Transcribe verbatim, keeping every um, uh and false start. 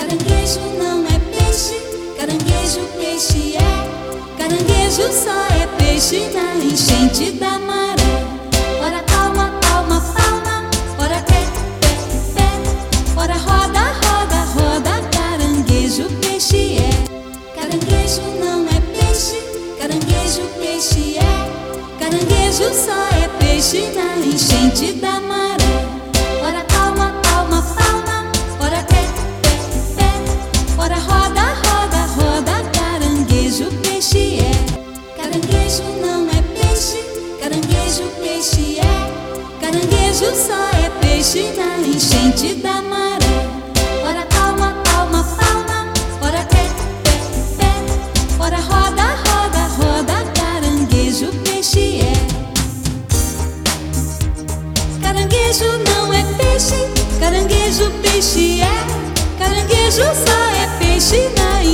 Caranguejo não é peixe, caranguejo peixe é. Caranguejo só é peixe na enchente da maré. Ora calma, calma, palma, ora pé, pé, pé. Ora roda, roda, roda, caranguejo peixe é. Caranguejo não é peixe, caranguejo peixe é. Caranguejo só é peixe na enchente da maré. Ora calma, calma, palma, ora pé, pé, pé. Ora roda, roda, roda, caranguejo peixe é. Caranguejo não é peixe, caranguejo peixe é. Caranguejo só é peixe na enchente da maré. Ora calma, calma, palma, ora pé, pé, pé. Ora roda, roda, roda, caranguejo peixe é. Caranguejo não é peixe, caranguejo peixe é. Caranguejo só é peixe na